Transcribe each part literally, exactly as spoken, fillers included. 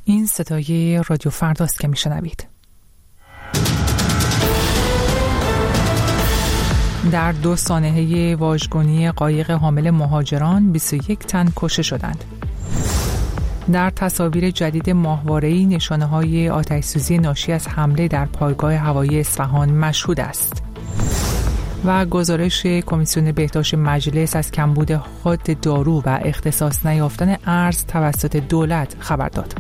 این صدای رادیو فرداست که میشنوید. در دو سانحه واژگونی قایق حامل مهاجران بیست و یک تن کشته شدند. در تصاویر جدید ماهواره‌ای نشانه‌های آتش‌سوزی ناشی از حمله در پایگاه هوایی اصفهان مشهود است. و گزارش کمیسیون بهداشت مجلس از کمبود حاد دارو و اختصاص نیافتن ارز توسط دولت خبر داد.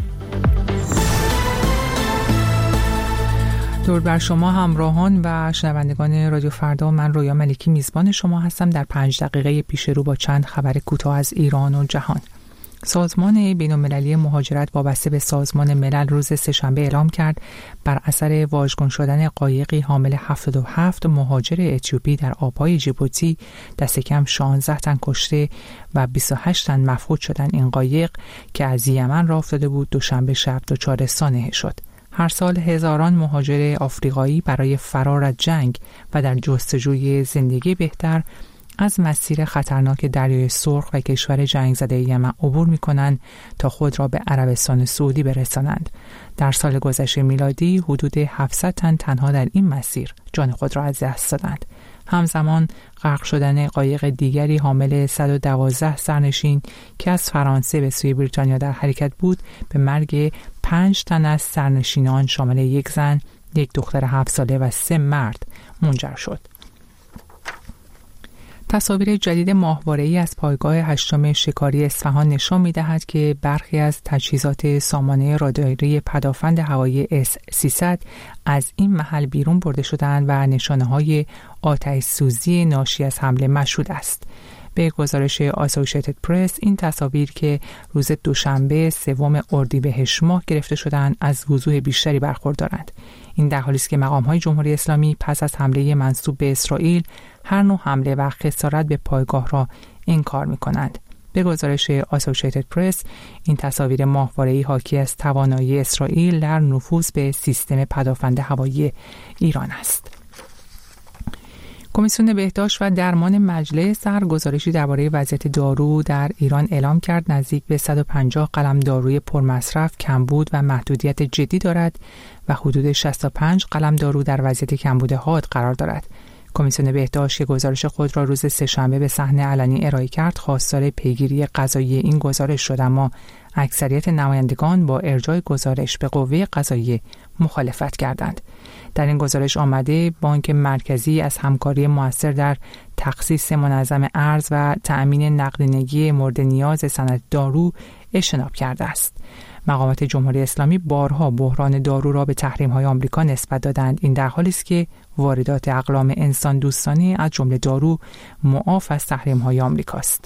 درود بر شما همراهان و شنوندگان رادیو فردا، من رویا ملکی میزبان شما هستم در پنج دقیقه پیش رو با چند خبر کوتاه از ایران و جهان. سازمان بین‌المللی مهاجرت وابسته به سازمان ملل روز سه‌شنبه اعلام کرد بر اثر واژگون شدن قایقی حامل هفتاد و هفت مهاجر اتیوپی در آبهای جیبوتی دست کم شانزده تن کشته و بیست و هشت تن مفقود شدن. این قایق که از یمن راه افتاده بود دوشنبه شب دچار سانحه شد. هر سال هزاران مهاجر آفریقایی برای فرار از جنگ و در جستجوی زندگی بهتر از مسیر خطرناک دریای سرخ و کشور جنگ زده یمن عبور می‌کنند تا خود را به عربستان سعودی برسانند. در سال گذشته میلادی حدود هفتصد تن تنها در این مسیر جان خود را از دست دادند. همزمان غرق شدن قایق دیگری حامل صد و دوازده سرنشین که از فرانسه به سوی بریتانیا در حرکت بود به مرگ پنج تن از سرنشینان شامل یک زن، یک دختر هفت ساله و سه مرد منجر شد. تصاویر جدید ماهواره‌ای از پایگاه هشتم شکاری اصفهان نشان می‌دهد که برخی از تجهیزات سامانه راداری پدافند هوایی اس سیصد از این محل بیرون برده شدند و نشانه‌های آتش‌سوزی ناشی از حمله مشهود است. به گزارش آسوشیتد پرس، این تصاویر که روز دوشنبه سوم اردیبهشت ماه گرفته شدند از وضوح بیشتری برخوردارند. این در حالی است که مقام‌های جمهوری اسلامی پس از حمله منسوب به اسرائیل هر نوع حمله و خسارت به پایگاه را انکار می‌کنند. به گزارش آسوشیتد پرس، این تصاویر ماهواره‌ای حاکی از توانایی اسرائیل در نفوذ به سیستم پدافند هوایی ایران است. کمیسیون بهداشت و درمان مجلس در گزارشی درباره وضعیت دارو در ایران اعلام کرد نزدیک به صد و پنجاه قلم داروی پرمصرف کمبود و محدودیت جدی دارد و حدود شصت و پنج قلم دارو در وضعیت کمبود حاد قرار دارد. کمیسیون بهداشت که گزارش خود را روز سه‌شنبه به صحنه علنی ارائه کرد خواستار پیگیری قضایی این گزارش شد، اما اکثریت نمایندگان با ارجاع گزارش به قوه قضاییه مخالفت کردند. در این گزارش آمده بانک مرکزی از همکاری مؤثر در تخصیص منظم ارز و تأمین نقدینگی مورد نیاز صنعت دارو اجتناب کرده است. مقامات جمهوری اسلامی بارها بحران دارو را به تحریم‌های آمریکا نسبت دادند. این در حالی است که واردات اقلام انسان دوستانه از جمله دارو معاف از تحریم‌های آمریکاست.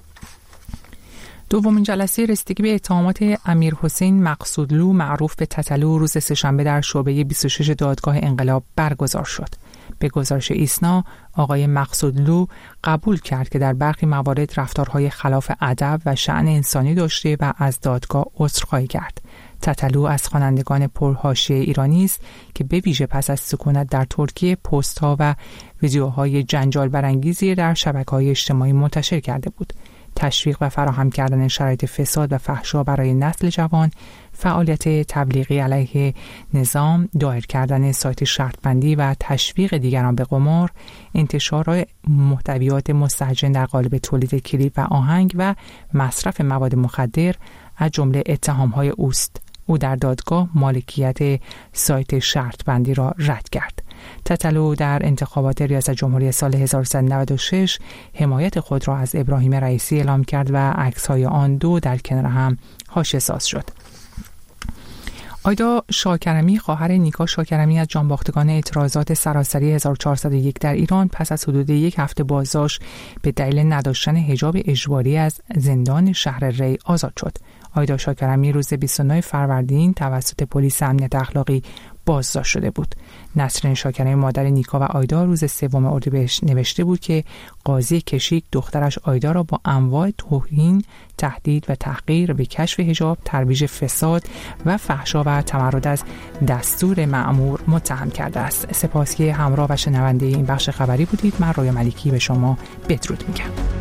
دومین جلسه رسیدگی به اتهامات امیر حسین مقصودلو معروف به تتلو روز سه‌شنبه در شعبه بیست و شش دادگاه انقلاب برگزار شد. به گزارش ایسنا، آقای مقصودلو قبول کرد که در برخی موارد رفتارهای خلاف ادب و شأن انسانی داشته و از دادگاه عذرخواهی کرد. تتلو از خوانندگان پرحاشیه ایرانی است که به ویژه پس از سکونت در ترکیه پست‌ها و ویدیوهای جنجال برانگیزی در شبکه‌های اجتماعی منتشر کرده بود. تشویق و فراهم کردن شرایط فساد و فحشا برای نسل جوان، فعالیت تبلیغی علیه نظام، دایر کردن سایت شرطبندی و تشویق دیگران به قمار، انتشار محتویات مستهجن در قالب تولید کلیپ و آهنگ و مصرف مواد مخدر از جمله اتهام‌های اوست. او در دادگاه مالکیت سایت شرطبندی را رد کرد. تتلو در انتخابات ریاست جمهوری سال هزار و سیصد و نود و شش حمایت خود را از ابراهیم رئیسی اعلام کرد و عکس‌های آن دو در کنار هم حاشیه‌ساز شد. آیدا شاکرمی خواهر نیکا شاکرمی از جانباختگان اعتراضات سراسری هزار و چهارصد و یک در ایران پس از حدود یک هفته بازداشت به دلیل نداشتن حجاب اجباری از زندان شهر ری آزاد شد. آیدا شاکرمی روز بیست و نه فروردین توسط پلیس امنیت اخلاقی بازداشت شده بود. نسرین شاکرمی مادر نیکا و آیدا روز سوم اردیبهشت نوشته بود که قاضی کشیک دخترش آیدا را با انواع توهین، تهدید و تحقیر به کشف حجاب، ترویج فساد و فحشا و تمرد از دستور مأمور متهم کرده است. سپاس که همراه و شنونده این بخش خبری بودید. من رویا ملکی به شما بدرود میگم.